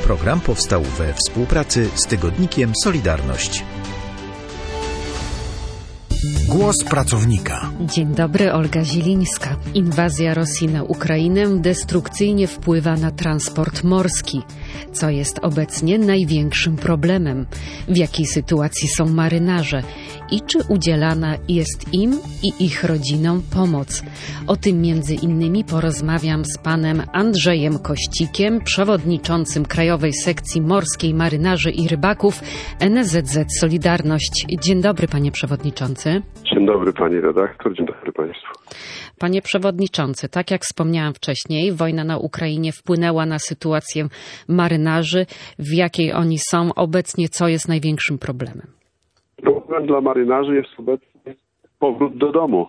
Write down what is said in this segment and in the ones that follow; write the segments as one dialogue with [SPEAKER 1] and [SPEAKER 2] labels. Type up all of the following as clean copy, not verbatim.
[SPEAKER 1] Program powstał we współpracy z tygodnikiem Solidarność. Głos pracownika.
[SPEAKER 2] Dzień dobry, Olga Zielińska. Inwazja Rosji na Ukrainę destrukcyjnie wpływa na transport morski, co jest obecnie największym problemem. W jakiej sytuacji są marynarze i czy udzielana jest im i ich rodzinom pomoc? O tym między innymi porozmawiam z panem Andrzejem Kościkiem, przewodniczącym Krajowej Sekcji Morskiej Marynarzy i Rybaków NSZZ Solidarność. Dzień dobry, panie przewodniczący.
[SPEAKER 3] Dzień dobry pani redaktor, dzień dobry państwu.
[SPEAKER 2] Panie przewodniczący, tak jak wspomniałam wcześniej, wojna na Ukrainie wpłynęła na sytuację marynarzy. W jakiej oni są obecnie, co jest największym problemem?
[SPEAKER 3] Problem dla marynarzy jest obecnie powrót do domu.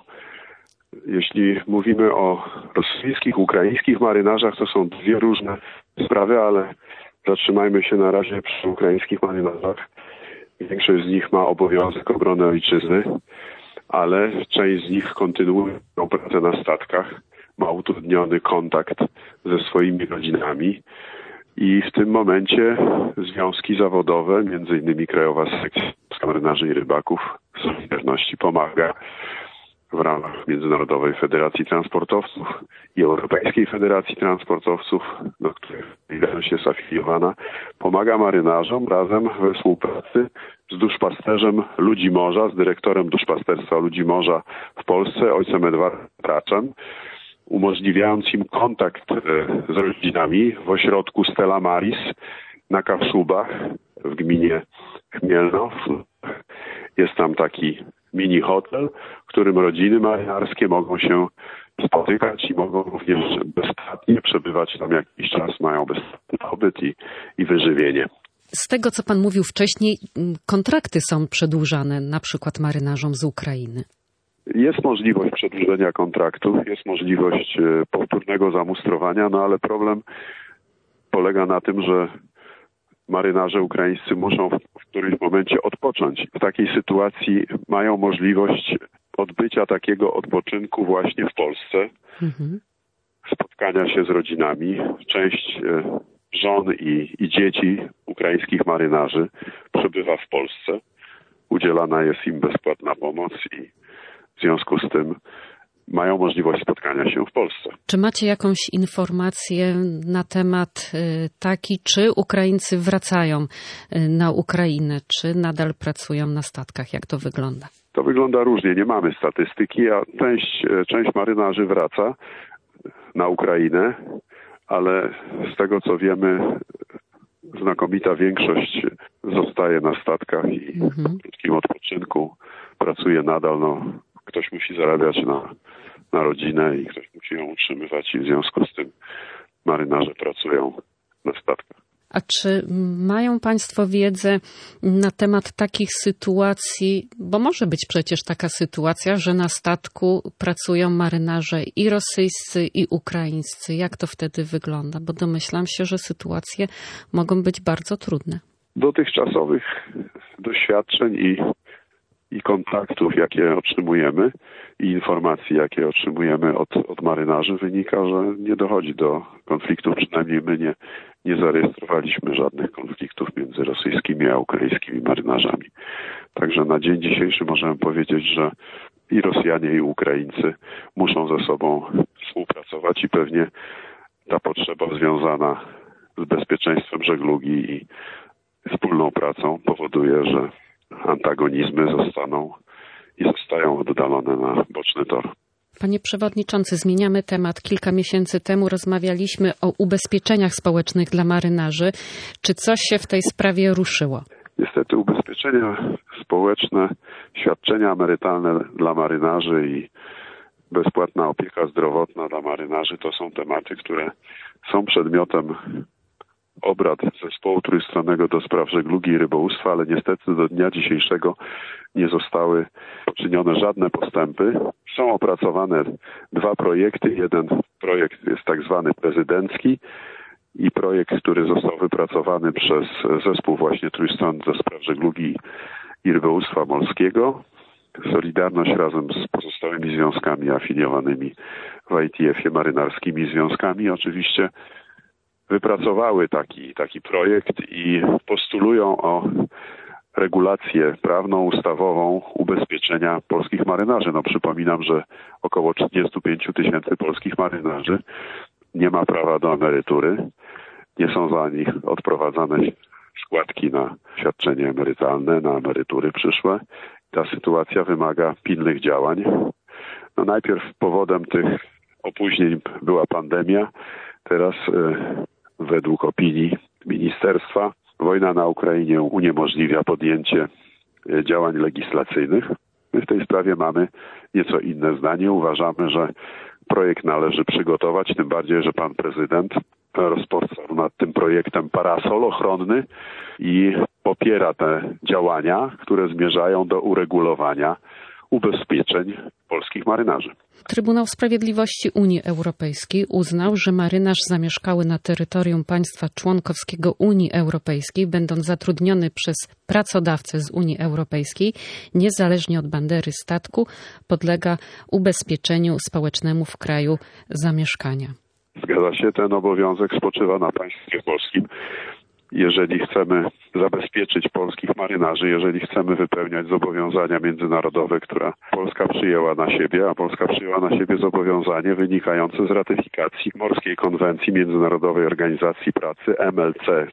[SPEAKER 3] Jeśli mówimy o rosyjskich, ukraińskich marynarzach, to są dwie różne sprawy, ale zatrzymajmy się na razie przy ukraińskich marynarzach. Większość z nich ma obowiązek obrony ojczyzny, ale część z nich kontynuuje pracę na statkach, ma utrudniony kontakt ze swoimi rodzinami i w tym momencie związki zawodowe, między innymi Krajowa Sekcja Marynarzy i Rybaków Solidarności pomaga w ramach Międzynarodowej Federacji Transportowców i Europejskiej Federacji Transportowców, do których Solidarność jest afiliowana, pomaga marynarzom razem we współpracy z duszpasterzem Ludzi Morza, z dyrektorem duszpasterstwa Ludzi Morza w Polsce, ojcem Edwardem Traczem, umożliwiając im kontakt z rodzinami w ośrodku Stella Maris na Kaszubach w gminie Chmielno. Jest tam taki mini hotel, w którym rodziny marynarskie mogą się spotykać i mogą również bezpłatnie przebywać tam jakiś czas, mają bezpłatny pobyt i wyżywienie.
[SPEAKER 2] Z tego, co pan mówił wcześniej, kontrakty są przedłużane, na przykład marynarzom z Ukrainy.
[SPEAKER 3] Jest możliwość przedłużenia kontraktu, jest możliwość powtórnego zamustrowania, no ale problem polega na tym, że marynarze ukraińscy muszą w którymś momencie odpocząć. W takiej sytuacji mają możliwość odbycia takiego odpoczynku właśnie w Polsce, spotkania się z rodzinami. Część żon i dzieci ukraińskich marynarzy przebywa w Polsce. Udzielana jest im bezpłatna pomoc i w związku z tym mają możliwość spotkania się w Polsce.
[SPEAKER 2] Czy macie jakąś informację na temat taki, czy Ukraińcy wracają na Ukrainę, czy nadal pracują na statkach? Jak to wygląda?
[SPEAKER 3] To wygląda różnie. Nie mamy statystyki, a część marynarzy wraca na Ukrainę, ale z tego co wiemy, znakomita większość zostaje na statkach i w krótkim odpoczynku pracuje nadal. Ktoś musi zarabiać na rodzinę i ktoś musi ją utrzymywać i w związku z tym marynarze pracują na statkach.
[SPEAKER 2] A czy mają państwo wiedzę na temat takich sytuacji, bo może być przecież taka sytuacja, że na statku pracują marynarze i rosyjscy, i ukraińscy. Jak to wtedy wygląda? Bo domyślam się, że sytuacje mogą być bardzo trudne.
[SPEAKER 3] Dotychczasowych doświadczeń i kontaktów, jakie otrzymujemy i informacji, jakie otrzymujemy od marynarzy, wynika, że nie dochodzi do konfliktów. Przynajmniej my nie zarejestrowaliśmy żadnych konfliktów między rosyjskimi a ukraińskimi marynarzami. Także na dzień dzisiejszy możemy powiedzieć, że i Rosjanie, i Ukraińcy muszą ze sobą współpracować i pewnie ta potrzeba związana z bezpieczeństwem żeglugi i wspólną pracą powoduje, że antagonizmy zostają oddalone na boczny tor.
[SPEAKER 2] Panie przewodniczący, zmieniamy temat. Kilka miesięcy temu rozmawialiśmy o ubezpieczeniach społecznych dla marynarzy. Czy coś się w tej sprawie ruszyło?
[SPEAKER 3] Niestety ubezpieczenia społeczne, świadczenia emerytalne dla marynarzy i bezpłatna opieka zdrowotna dla marynarzy to są tematy, które są przedmiotem obrad Zespołu Trójstronnego do spraw żeglugi i rybołówstwa, ale niestety do dnia dzisiejszego nie zostały poczynione żadne postępy. Są opracowane dwa projekty. Jeden projekt jest tak zwany prezydencki i projekt, który został wypracowany przez Zespół właśnie Trójstronny do spraw żeglugi i rybołówstwa morskiego. Solidarność razem z pozostałymi związkami afiliowanymi w ITF-ie, marynarskimi związkami oczywiście wypracowały taki projekt i postulują o regulację prawną, ustawową ubezpieczenia polskich marynarzy. Przypominam, że około 35 000 polskich marynarzy nie ma prawa do emerytury, nie są za nich odprowadzane składki na świadczenie emerytalne, na emerytury przyszłe. Ta sytuacja wymaga pilnych działań. Najpierw powodem tych opóźnień była pandemia. Teraz według opinii ministerstwa wojna na Ukrainie uniemożliwia podjęcie działań legislacyjnych. My w tej sprawie mamy nieco inne zdanie. Uważamy, że projekt należy przygotować, tym bardziej, że pan prezydent rozpostarł nad tym projektem parasol ochronny i popiera te działania, które zmierzają do uregulowania ubezpieczeń polskich marynarzy.
[SPEAKER 2] Trybunał Sprawiedliwości Unii Europejskiej uznał, że marynarz zamieszkały na terytorium państwa członkowskiego Unii Europejskiej, będąc zatrudniony przez pracodawcę z Unii Europejskiej, niezależnie od bandery statku, podlega ubezpieczeniu społecznemu w kraju zamieszkania.
[SPEAKER 3] Zgadza się, ten obowiązek spoczywa na państwie polskim. Jeżeli chcemy zabezpieczyć polskich marynarzy, jeżeli chcemy wypełniać zobowiązania międzynarodowe, które Polska przyjęła na siebie, a Polska przyjęła na siebie zobowiązanie wynikające z ratyfikacji Morskiej Konwencji Międzynarodowej Organizacji Pracy MLC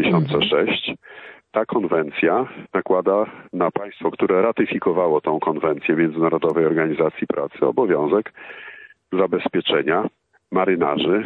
[SPEAKER 3] 2006. Ta konwencja nakłada na państwo, które ratyfikowało tą konwencję Międzynarodowej Organizacji Pracy, obowiązek zabezpieczenia marynarzy.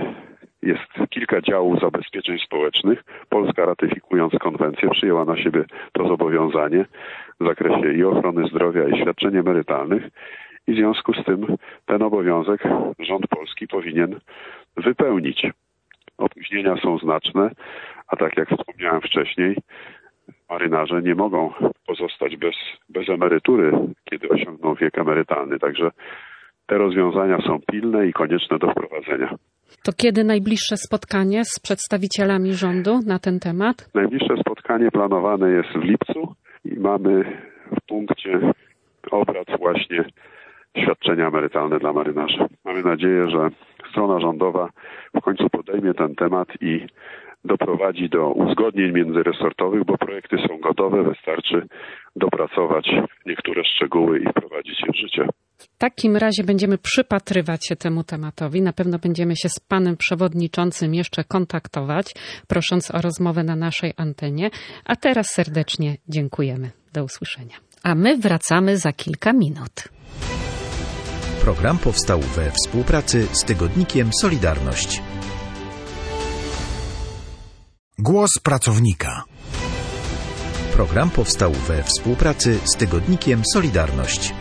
[SPEAKER 3] Jest kilka działów zabezpieczeń społecznych. Polska, ratyfikując konwencję, przyjęła na siebie to zobowiązanie w zakresie i ochrony zdrowia, i świadczeń emerytalnych. I w związku z tym ten obowiązek rząd polski powinien wypełnić. Opóźnienia są znaczne, a tak jak wspomniałem wcześniej, marynarze nie mogą pozostać bez emerytury, kiedy osiągną wiek emerytalny. Także te rozwiązania są pilne i konieczne do wprowadzenia.
[SPEAKER 2] To kiedy najbliższe spotkanie z przedstawicielami rządu na ten temat?
[SPEAKER 3] Najbliższe spotkanie planowane jest w lipcu i mamy w punkcie obrad właśnie świadczenia emerytalne dla marynarzy. Mamy nadzieję, że strona rządowa w końcu podejmie ten temat i doprowadzi do uzgodnień międzyresortowych, bo projekty są gotowe, wystarczy dopracować niektóre szczegóły i wprowadzić je w życie.
[SPEAKER 2] W takim razie będziemy przypatrywać się temu tematowi. Na pewno będziemy się z panem przewodniczącym jeszcze kontaktować, prosząc o rozmowę na naszej antenie. A teraz serdecznie dziękujemy. Do usłyszenia. A my wracamy za kilka minut.
[SPEAKER 1] Program powstał we współpracy z tygodnikiem Solidarność.
[SPEAKER 4] Głos pracownika.
[SPEAKER 1] Program powstał we współpracy z tygodnikiem Solidarność.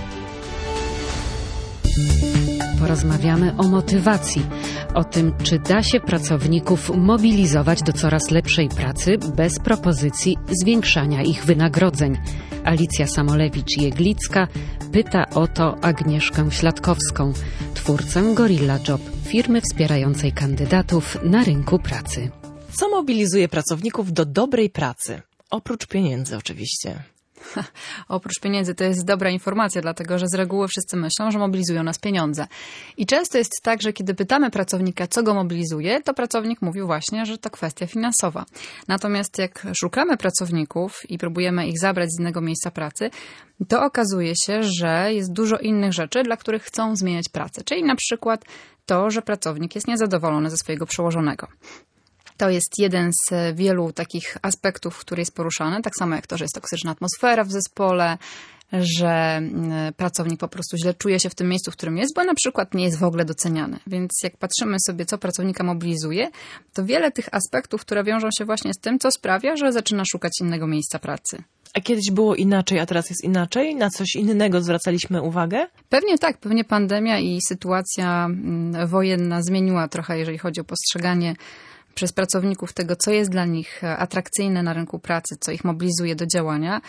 [SPEAKER 2] Porozmawiamy o motywacji, o tym, czy da się pracowników mobilizować do coraz lepszej pracy bez propozycji zwiększania ich wynagrodzeń. Alicja Samolewicz-Jeglicka pyta o to Agnieszkę Śladkowską, twórcę Gorilla Job, firmy wspierającej kandydatów na rynku pracy.
[SPEAKER 5] Co mobilizuje pracowników do dobrej pracy? Oprócz pieniędzy oczywiście.
[SPEAKER 6] Oprócz pieniędzy to jest dobra informacja, dlatego że z reguły wszyscy myślą, że mobilizują nas pieniądze. I często jest tak, że kiedy pytamy pracownika, co go mobilizuje, to pracownik mówi właśnie, że to kwestia finansowa. Natomiast jak szukamy pracowników i próbujemy ich zabrać z innego miejsca pracy, to okazuje się, że jest dużo innych rzeczy, dla których chcą zmieniać pracę. Czyli na przykład to, że pracownik jest niezadowolony ze swojego przełożonego. To jest jeden z wielu takich aspektów, który jest poruszany, tak samo jak to, że jest toksyczna atmosfera w zespole, że pracownik po prostu źle czuje się w tym miejscu, w którym jest, bo na przykład nie jest w ogóle doceniany. Więc jak patrzymy sobie, co pracownika mobilizuje, to wiele tych aspektów, które wiążą się właśnie z tym, co sprawia, że zaczyna szukać innego miejsca pracy.
[SPEAKER 5] A kiedyś było inaczej, a teraz jest inaczej? Na coś innego zwracaliśmy uwagę?
[SPEAKER 6] Pewnie tak, pewnie pandemia i sytuacja wojenna zmieniła trochę, jeżeli chodzi o postrzeganie przez pracowników tego, co jest dla nich atrakcyjne na rynku pracy, co ich mobilizuje do działania.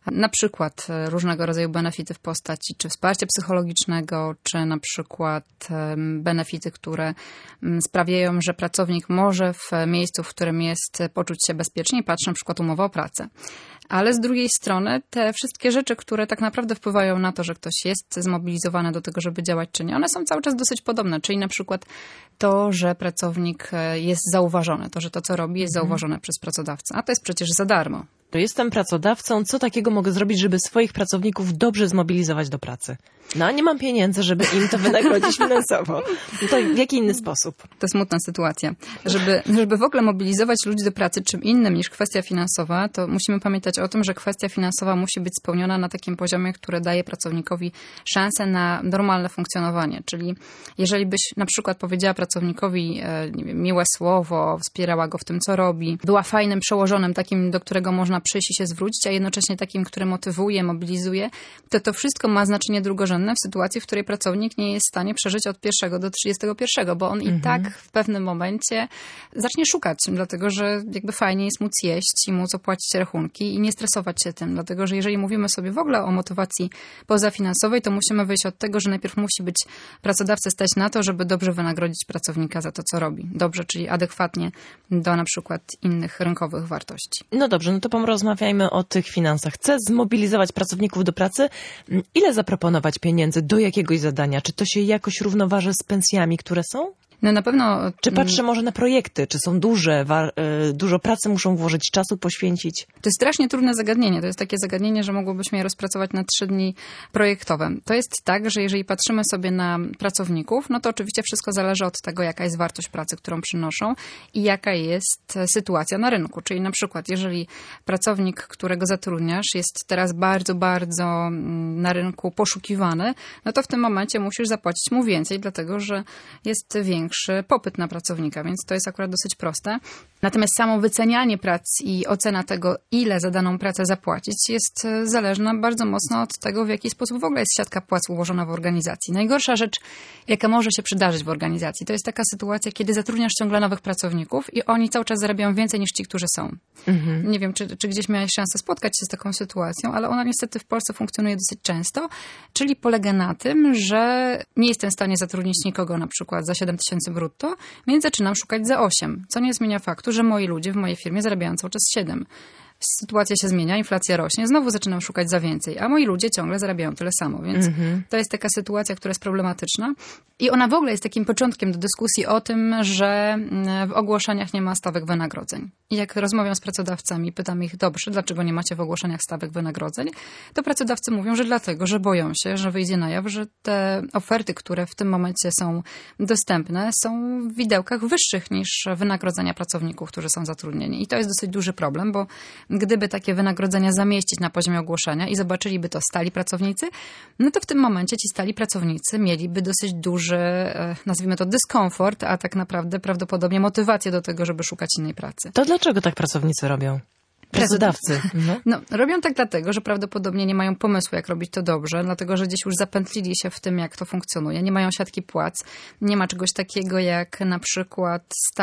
[SPEAKER 6] na przykład różnego rodzaju benefity w postaci czy wsparcia psychologicznego, czy na przykład benefity, które sprawiają, że pracownik może w miejscu, w którym jest, poczuć się bezpiecznie, patrz na przykład umowę o pracę. Ale z drugiej strony te wszystkie rzeczy, które tak naprawdę wpływają na to, że ktoś jest zmobilizowany do tego, żeby działać czy nie, one są cały czas dosyć podobne. Czyli na przykład to, że pracownik jest zauważony, to, że to, co robi, jest zauważone przez pracodawcę. A to jest przecież za darmo.
[SPEAKER 5] Jestem pracodawcą, co takiego mogę zrobić, żeby swoich pracowników dobrze zmobilizować do pracy? No, a nie mam pieniędzy, żeby im to wynagrodzić finansowo. No to w jaki inny sposób?
[SPEAKER 6] To smutna sytuacja. Żeby w ogóle mobilizować ludzi do pracy czym innym niż kwestia finansowa, to musimy pamiętać o tym, że kwestia finansowa musi być spełniona na takim poziomie, który daje pracownikowi szansę na normalne funkcjonowanie. Czyli jeżeli byś na przykład powiedziała pracownikowi nie wiem, miłe słowo, wspierała go w tym, co robi, była fajnym przełożonym, takim, do którego można przyjść i się zwrócić, a jednocześnie takim, który motywuje, mobilizuje, to wszystko ma znaczenie drugorzędne w sytuacji, w której pracownik nie jest w stanie przeżyć od 1 do 31, bo on i tak w pewnym momencie zacznie szukać, dlatego że jakby fajnie jest móc jeść i móc opłacić rachunki i nie stresować się tym, dlatego że jeżeli mówimy sobie w ogóle o motywacji pozafinansowej, to musimy wyjść od tego, że najpierw musi być pracodawca stać na to, żeby dobrze wynagrodzić pracownika za to, co robi. Dobrze, czyli adekwatnie do na przykład innych rynkowych wartości.
[SPEAKER 5] No dobrze, no to porozmawiajmy o tych finansach. Chcę zmobilizować pracowników do pracy. Ile zaproponować pieniędzy do jakiegoś zadania? Czy to się jakoś równoważy z pensjami, które są?
[SPEAKER 6] No na pewno.
[SPEAKER 5] Czy patrzę może na projekty? Czy są duże? Dużo pracy muszą włożyć, czasu poświęcić?
[SPEAKER 6] To jest strasznie trudne zagadnienie. To jest takie zagadnienie, że mogłobyśmy je rozpracować na 3 dni projektowe. To jest tak, że jeżeli patrzymy sobie na pracowników, no to oczywiście wszystko zależy od tego, jaka jest wartość pracy, którą przynoszą i jaka jest sytuacja na rynku. Czyli na przykład, jeżeli pracownik, którego zatrudniasz, jest teraz bardzo, bardzo na rynku poszukiwany, no to w tym momencie musisz zapłacić mu więcej, dlatego że jest większy popyt na pracownika, więc to jest akurat dosyć proste. Natomiast samo wycenianie prac i ocena tego, ile za daną pracę zapłacić, jest zależna bardzo mocno od tego, w jaki sposób w ogóle jest siatka płac ułożona w organizacji. Najgorsza rzecz, jaka może się przydarzyć w organizacji, to jest taka sytuacja, kiedy zatrudniasz ciągle nowych pracowników i oni cały czas zarabiają więcej niż ci, którzy są. Nie wiem, czy gdzieś miałeś szansę spotkać się z taką sytuacją, ale ona niestety w Polsce funkcjonuje dosyć często, czyli polega na tym, że nie jestem w stanie zatrudnić nikogo na przykład za 7 000 brutto, więc zaczynam szukać za 8, co nie zmienia faktu, że moi ludzie w mojej firmie zarabiają cały czas 7. Sytuacja się zmienia, inflacja rośnie, znowu zaczynam szukać za więcej, a moi ludzie ciągle zarabiają tyle samo, więc to jest taka sytuacja, która jest problematyczna i ona w ogóle jest takim początkiem do dyskusji o tym, że w ogłoszeniach nie ma stawek wynagrodzeń. I jak rozmawiam z pracodawcami, pytam ich, dobrze, dlaczego nie macie w ogłoszeniach stawek wynagrodzeń, to pracodawcy mówią, że dlatego, że boją się, że wyjdzie na jaw, że te oferty, które w tym momencie są dostępne, są w widełkach wyższych niż wynagrodzenia pracowników, którzy są zatrudnieni. I to jest dosyć duży problem, bo gdyby takie wynagrodzenia zamieścić na poziomie ogłoszenia i zobaczyliby to stali pracownicy, no to w tym momencie ci stali pracownicy mieliby dosyć duży, nazwijmy to dyskomfort, a tak naprawdę prawdopodobnie motywację do tego, żeby szukać innej pracy.
[SPEAKER 5] To dlaczego tak pracownicy robią? Pracodawcy.
[SPEAKER 6] No, robią tak dlatego, że prawdopodobnie nie mają pomysłu, jak robić to dobrze, dlatego, że gdzieś już zapętlili się w tym, jak to funkcjonuje. Nie mają siatki płac, nie ma czegoś takiego jak na przykład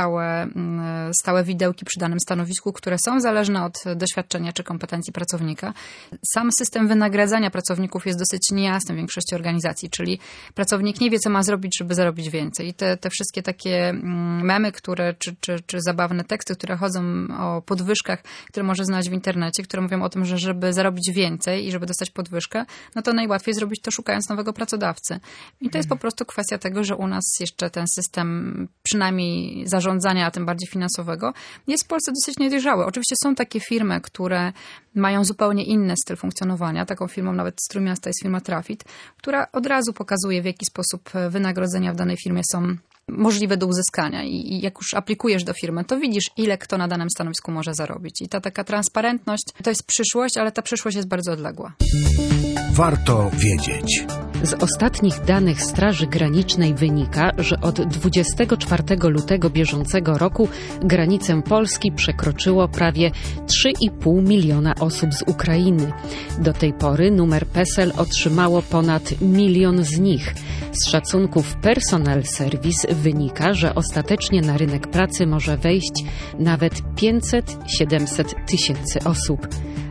[SPEAKER 6] stałe widełki przy danym stanowisku, które są zależne od doświadczenia czy kompetencji pracownika. Sam system wynagradzania pracowników jest dosyć niejasny w większości organizacji, czyli pracownik nie wie, co ma zrobić, żeby zarobić więcej. I te wszystkie takie memy, czy zabawne teksty, które chodzą o podwyżkach, które może znaleźć w internecie, które mówią o tym, że żeby zarobić więcej i żeby dostać podwyżkę, no to najłatwiej zrobić to szukając nowego pracodawcy. I to jest po prostu kwestia tego, że u nas jeszcze ten system, przynajmniej zarządzania, a tym bardziej finansowego, jest w Polsce dosyć niedojrzały. Oczywiście są takie firmy, które mają zupełnie inny styl funkcjonowania. Taką firmą nawet z Trójmiasta jest firma Trafit, która od razu pokazuje, w jaki sposób wynagrodzenia w danej firmie są możliwe do uzyskania i jak już aplikujesz do firmy, to widzisz, ile kto na danym stanowisku może zarobić. I ta taka transparentność to jest przyszłość, ale ta przyszłość jest bardzo odległa.
[SPEAKER 4] Warto wiedzieć.
[SPEAKER 2] Z ostatnich danych Straży Granicznej wynika, że od 24 lutego bieżącego roku granicę Polski przekroczyło prawie 3,5 miliona osób z Ukrainy. Do tej pory numer PESEL otrzymało ponad 1 milion z nich. Z szacunków Personnel Service wynika, że ostatecznie na rynek pracy może wejść nawet 500-700 tysięcy osób.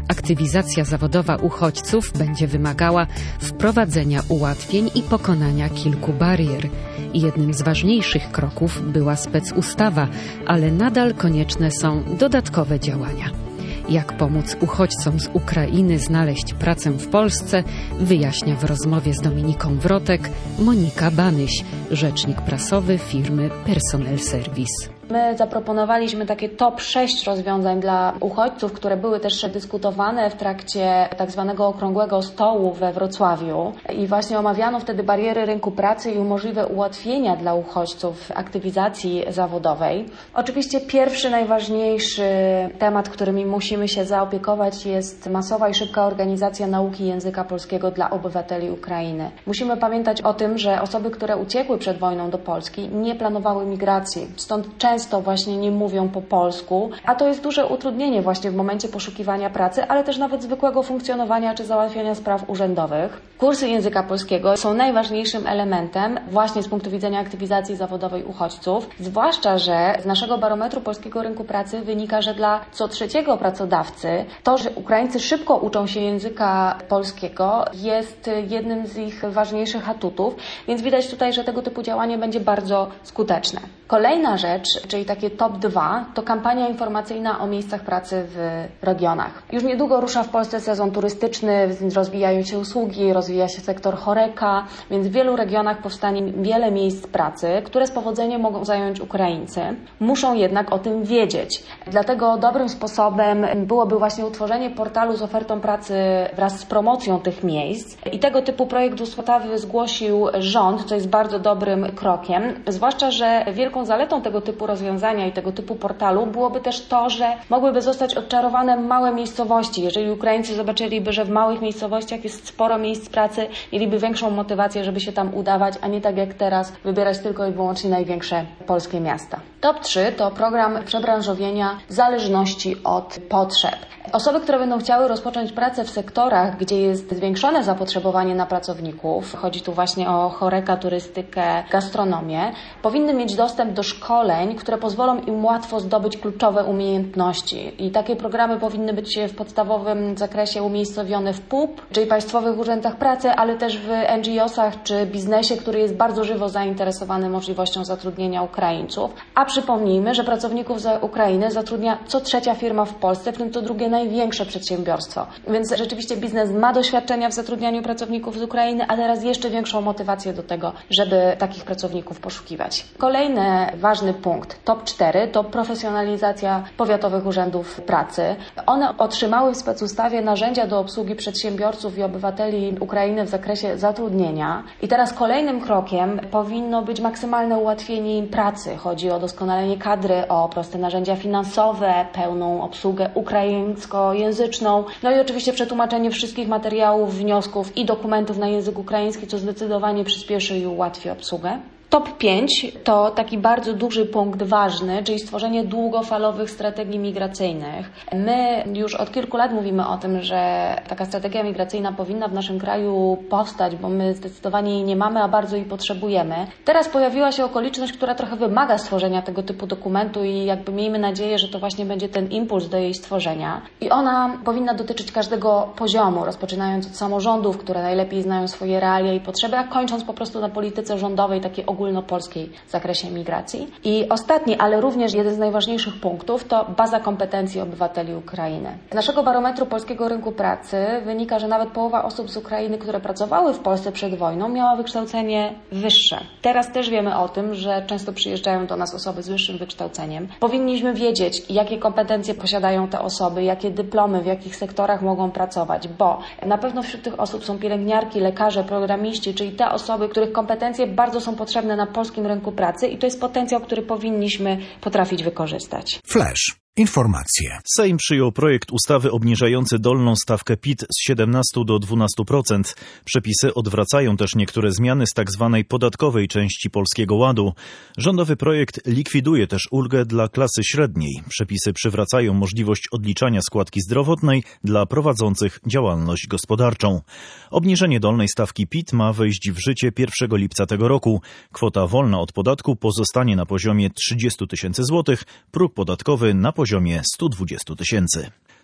[SPEAKER 2] Aktywizacja zawodowa uchodźców będzie wymagała wprowadzenia ułatwień i pokonania kilku barier. Jednym z ważniejszych kroków była specustawa, ale nadal konieczne są dodatkowe działania. Jak pomóc uchodźcom z Ukrainy znaleźć pracę w Polsce, wyjaśnia w rozmowie z Dominiką Wrotek Monika Banyś, rzecznik prasowy firmy Personel Service.
[SPEAKER 7] My zaproponowaliśmy takie top 6 rozwiązań dla uchodźców, które były też dyskutowane w trakcie tak zwanego okrągłego stołu we Wrocławiu i właśnie omawiano wtedy bariery rynku pracy i możliwe ułatwienia dla uchodźców w aktywizacji zawodowej. Oczywiście pierwszy, najważniejszy temat, którym musimy się zaopiekować, jest masowa i szybka organizacja nauki języka polskiego dla obywateli Ukrainy. Musimy pamiętać o tym, że osoby, które uciekły przed wojną do Polski, nie planowały migracji, stąd często właśnie nie mówią po polsku, a to jest duże utrudnienie właśnie w momencie poszukiwania pracy, ale też nawet zwykłego funkcjonowania czy załatwiania spraw urzędowych. Kursy języka polskiego są najważniejszym elementem właśnie z punktu widzenia aktywizacji zawodowej uchodźców, zwłaszcza, że z naszego barometru polskiego rynku pracy wynika, że dla co trzeciego pracodawcy to, że Ukraińcy szybko uczą się języka polskiego, jest jednym z ich ważniejszych atutów, więc widać tutaj, że tego typu działanie będzie bardzo skuteczne. Kolejna rzecz, czyli takie top 2, to kampania informacyjna o miejscach pracy w regionach. Już niedługo rusza w Polsce sezon turystyczny, rozwijają się usługi, rozwija się sektor HoReCa, więc w wielu regionach powstanie wiele miejsc pracy, które z powodzeniem mogą zająć Ukraińcy. Muszą jednak o tym wiedzieć. Dlatego dobrym sposobem byłoby właśnie utworzenie portalu z ofertą pracy wraz z promocją tych miejsc. I tego typu projekt ustawy zgłosił rząd, co jest bardzo dobrym krokiem, zwłaszcza, że wielką zaletą tego typu rozwiązania i tego typu portalu byłoby też to, że mogłyby zostać odczarowane małe miejscowości. Jeżeli Ukraińcy zobaczyliby, że w małych miejscowościach jest sporo miejsc pracy, mieliby większą motywację, żeby się tam udawać, a nie tak jak teraz wybierać tylko i wyłącznie największe polskie miasta. Top 3 to program przebranżowienia w zależności od potrzeb. Osoby, które będą chciały rozpocząć pracę w sektorach, gdzie jest zwiększone zapotrzebowanie na pracowników, chodzi tu właśnie o HoReCa, turystykę, gastronomię, powinny mieć dostęp do szkoleń, które pozwolą im łatwo zdobyć kluczowe umiejętności. I takie programy powinny być w podstawowym zakresie umiejscowione w PUP, czyli Państwowych Urzędach Pracy, ale też w NGO-sach czy biznesie, który jest bardzo żywo zainteresowany możliwością zatrudnienia Ukraińców. A przypomnijmy, że pracowników z Ukrainy zatrudnia co trzecia firma w Polsce, w tym co drugie największe przedsiębiorstwo. Więc rzeczywiście biznes ma doświadczenia w zatrudnianiu pracowników z Ukrainy, a teraz jeszcze większą motywację do tego, żeby takich pracowników poszukiwać. Kolejny ważny punkt, top 4, to profesjonalizacja powiatowych urzędów pracy. One otrzymały w specustawie narzędzia do obsługi przedsiębiorców i obywateli Ukrainy w zakresie zatrudnienia. I teraz kolejnym krokiem powinno być maksymalne ułatwienie im pracy. Chodzi o doskonalenie kadry, o proste narzędzia finansowe, pełną obsługę ukraińskojęzyczną, no i oczywiście przetłumaczenie wszystkich materiałów, wniosków i dokumentów na język ukraiński, co zdecydowanie przyspieszy i ułatwi obsługę. Top 5 to taki bardzo duży punkt ważny, czyli stworzenie długofalowych strategii migracyjnych. My już od kilku lat mówimy o tym, że taka strategia migracyjna powinna w naszym kraju powstać, bo my zdecydowanie jej nie mamy, a bardzo jej potrzebujemy. Teraz pojawiła się okoliczność, która trochę wymaga stworzenia tego typu dokumentu i jakby miejmy nadzieję, że to właśnie będzie ten impuls do jej stworzenia. I ona powinna dotyczyć każdego poziomu, rozpoczynając od samorządów, które najlepiej znają swoje realia i potrzeby, a kończąc po prostu na polityce rządowej, takiej ogólnopolskiej w zakresie migracji. I ostatni, ale również jeden z najważniejszych punktów to baza kompetencji obywateli Ukrainy. Z naszego barometru polskiego rynku pracy wynika, że nawet połowa osób z Ukrainy, które pracowały w Polsce przed wojną, miała wykształcenie wyższe. Teraz też wiemy o tym, że często przyjeżdżają do nas osoby z wyższym wykształceniem. Powinniśmy wiedzieć, jakie kompetencje posiadają te osoby, jakie dyplomy, w jakich sektorach mogą pracować, bo na pewno wśród tych osób są pielęgniarki, lekarze, programiści, czyli te osoby, których kompetencje bardzo są potrzebne na polskim rynku pracy i to jest potencjał, który powinniśmy potrafić wykorzystać.
[SPEAKER 4] Flash. Informacje.
[SPEAKER 8] Sejm przyjął projekt ustawy obniżający dolną stawkę PIT z 17 do 12%. Przepisy odwracają też niektóre zmiany z tzw. podatkowej części Polskiego Ładu. Rządowy projekt likwiduje też ulgę dla klasy średniej. Przepisy przywracają możliwość odliczania składki zdrowotnej dla prowadzących działalność gospodarczą. Obniżenie dolnej stawki PIT ma wejść w życie 1 lipca tego roku. Kwota wolna od podatku pozostanie na poziomie 30 000 złotych, próg podatkowy na poziomie 120 000.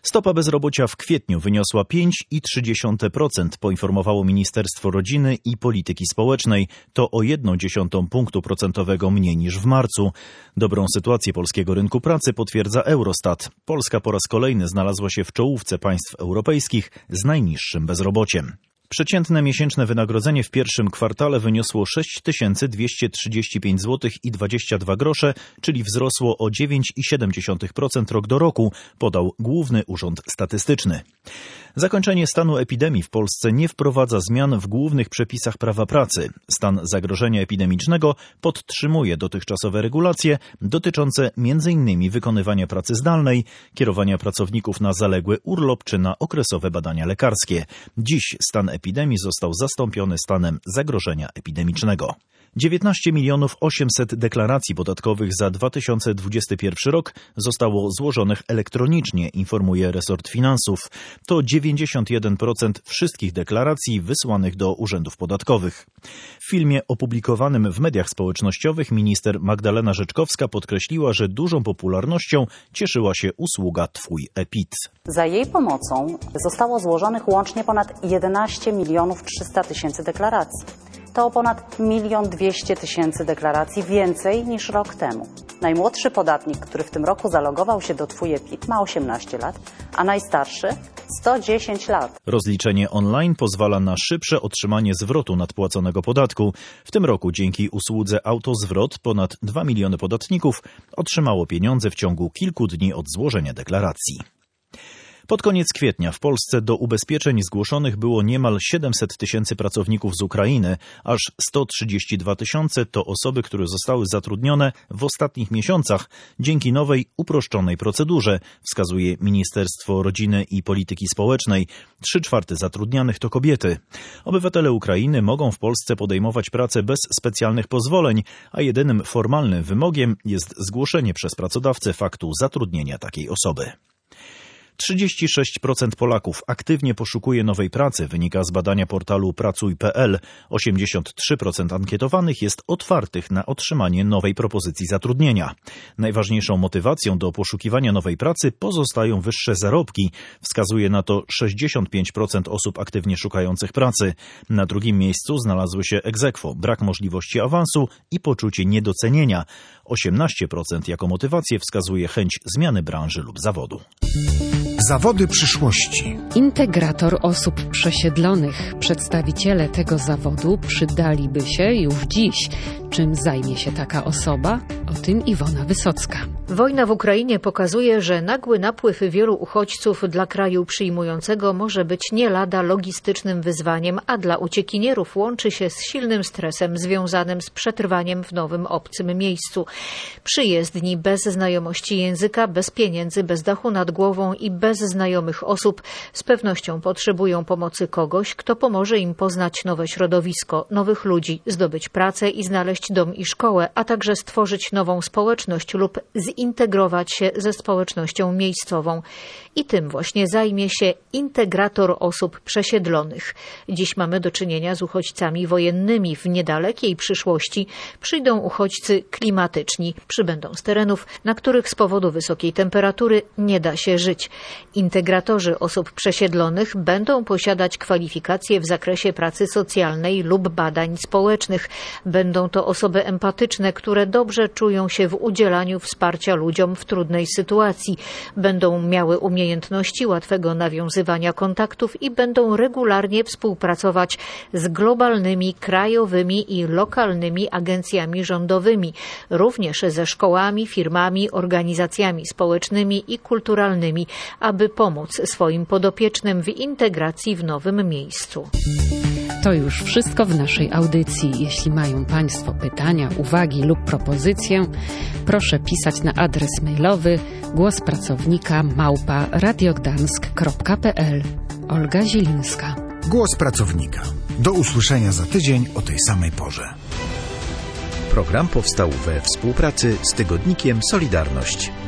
[SPEAKER 8] Stopa bezrobocia w kwietniu wyniosła 5,3%, poinformowało Ministerstwo Rodziny i Polityki Społecznej. To o 0,1 punktu procentowego mniej niż w marcu. Dobrą sytuację polskiego rynku pracy potwierdza Eurostat. Polska po raz kolejny znalazła się w czołówce państw europejskich z najniższym bezrobociem. Przeciętne miesięczne wynagrodzenie w pierwszym kwartale wyniosło 6235 zł i 22 grosze, czyli wzrosło o 9,7% rok do roku, podał Główny Urząd Statystyczny. Zakończenie stanu epidemii w Polsce nie wprowadza zmian w głównych przepisach prawa pracy. Stan zagrożenia epidemicznego podtrzymuje dotychczasowe regulacje dotyczące m.in. wykonywania pracy zdalnej, kierowania pracowników na zaległy urlop czy na okresowe badania lekarskie. Dziś stan epidemii został zastąpiony stanem zagrożenia epidemicznego. 19 800 deklaracji podatkowych za 2021 rok zostało złożonych elektronicznie, informuje resort finansów. To 91% wszystkich deklaracji wysłanych do urzędów podatkowych. W filmie opublikowanym w mediach społecznościowych minister Magdalena Rzeczkowska podkreśliła, że dużą popularnością cieszyła się usługa Twój e-PIT.
[SPEAKER 9] Za jej pomocą zostało złożonych łącznie ponad 11 300 000 deklaracji. To o ponad 1 200 000 deklaracji więcej niż rok temu. Najmłodszy podatnik, który w tym roku zalogował się do Twój e-PIT, ma 18 lat, a najstarszy 110 lat.
[SPEAKER 8] Rozliczenie online pozwala na szybsze otrzymanie zwrotu nadpłaconego podatku. W tym roku dzięki usłudze Autozwrot ponad 2 miliony podatników otrzymało pieniądze w ciągu kilku dni od złożenia deklaracji. Pod koniec kwietnia w Polsce do ubezpieczeń zgłoszonych było niemal 700 000 pracowników z Ukrainy. Aż 132 000 to osoby, które zostały zatrudnione w ostatnich miesiącach dzięki nowej, uproszczonej procedurze, wskazuje Ministerstwo Rodziny i Polityki Społecznej. 3/4 zatrudnianych to kobiety. Obywatele Ukrainy mogą w Polsce podejmować pracę bez specjalnych pozwoleń, a jedynym formalnym wymogiem jest zgłoszenie przez pracodawcę faktu zatrudnienia takiej osoby. 36% Polaków aktywnie poszukuje nowej pracy, wynika z badania portalu pracuj.pl. 83% ankietowanych jest otwartych na otrzymanie nowej propozycji zatrudnienia. Najważniejszą motywacją do poszukiwania nowej pracy pozostają wyższe zarobki. Wskazuje na to 65% osób aktywnie szukających pracy. Na drugim miejscu znalazły się ex aequo, brak możliwości awansu i poczucie niedocenienia. 18% jako motywację wskazuje chęć zmiany branży lub zawodu.
[SPEAKER 4] Zawody przyszłości.
[SPEAKER 2] Integrator osób przesiedlonych. Przedstawiciele tego zawodu przydaliby się już dziś. Czym zajmie się taka osoba? O tym Iwona Wysocka.
[SPEAKER 10] Wojna w Ukrainie pokazuje, że nagły napływ wielu uchodźców dla kraju przyjmującego może być nie lada logistycznym wyzwaniem, a dla uciekinierów łączy się z silnym stresem związanym z przetrwaniem w nowym, obcym miejscu. Przyjezdni bez znajomości języka, bez pieniędzy, bez dachu nad głową i bez znajomych osób z pewnością potrzebują pomocy kogoś, kto pomoże im poznać nowe środowisko, nowych ludzi, zdobyć pracę i znaleźć dom i szkołę, a także stworzyć nową społeczność lub zintegrować się ze społecznością miejscową. I tym właśnie zajmie się integrator osób przesiedlonych. Dziś mamy do czynienia z uchodźcami wojennymi. W niedalekiej przyszłości przyjdą uchodźcy klimatyczni. Przybędą z terenów, na których z powodu wysokiej temperatury nie da się żyć. Integratorzy osób przesiedlonych będą posiadać kwalifikacje w zakresie pracy socjalnej lub badań społecznych. Będą to osoby empatyczne, które dobrze czują się w udzielaniu wsparcia ludziom w trudnej sytuacji. Będą miały umiejętności łatwego nawiązywania kontaktów i będą regularnie współpracować z globalnymi, krajowymi i lokalnymi agencjami rządowymi, również ze szkołami, firmami, organizacjami społecznymi i kulturalnymi, aby pomóc swoim podopiecznym w integracji w nowym miejscu.
[SPEAKER 2] To już wszystko w naszej audycji. Jeśli mają Państwo pytania, uwagi lub propozycje, proszę pisać na adres mailowy głospracownika@radiogdansk.pl. Olga Zielińska.
[SPEAKER 4] Głos pracownika. Do usłyszenia za tydzień o tej samej porze.
[SPEAKER 1] Program powstał we współpracy z tygodnikiem Solidarność.